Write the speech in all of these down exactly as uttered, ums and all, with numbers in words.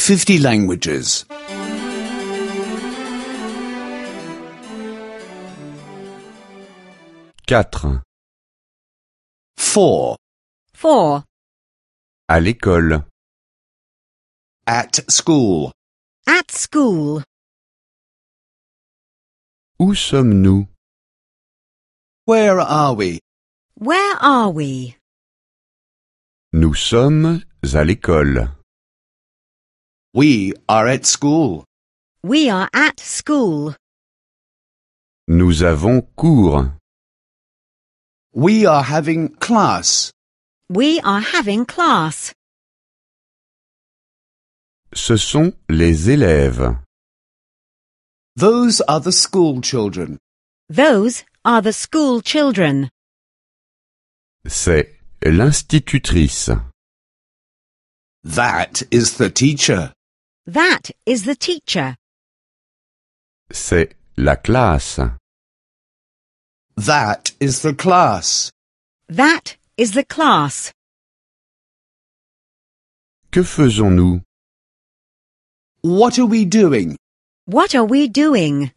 fifty languages. quatre. Four. Four. À l'école. At school. At school. Où sommes-nous? Where are we? Where are we? Nous sommes à l'école. We are at school. We are at school. Nous avons cours. We are having class. We are having class. Ce sont les élèves. Those are the school children. Those are the school children. C'est l'institutrice. That is the teacher. That is the teacher. C'est la classe. That is the class. That is the class. Que faisons-nous? What are we doing? What are we doing?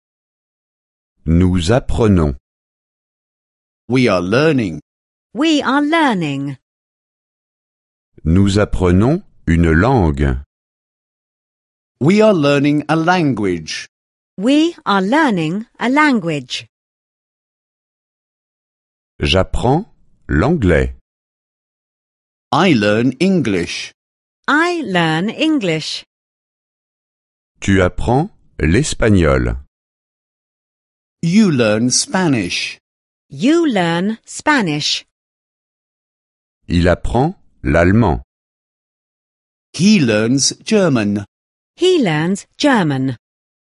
Nous apprenons. We are learning. We are learning. Nous apprenons une langue. We are learning a language. We are learning a language. J'apprends l'anglais. I learn English. I learn English. Tu apprends l'espagnol. You learn Spanish. You learn Spanish. Il apprend l'allemand. He learns German. He learns German.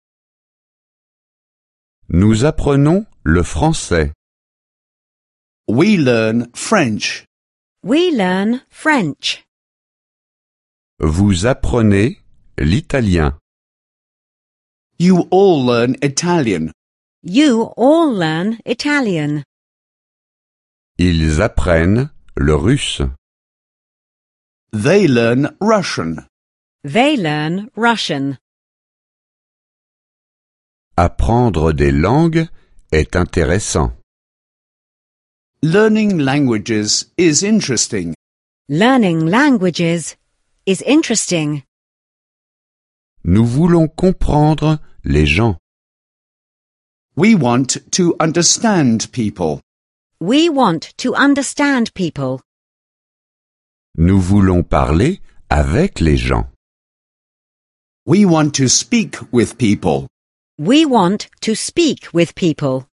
Nous apprenons le français. We learn French. We learn French. Vous apprenez l'italien. You all learn Italian. You all learn Italian. Ils apprennent le russe. They learn Russian. They learn Russian. Apprendre des langues est intéressant. Learning languages is interesting. Learning languages is interesting. Nous voulons comprendre les gens. We want to understand people. We want to understand people. Nous voulons parler avec les gens. We want to speak with people. We want to speak with people.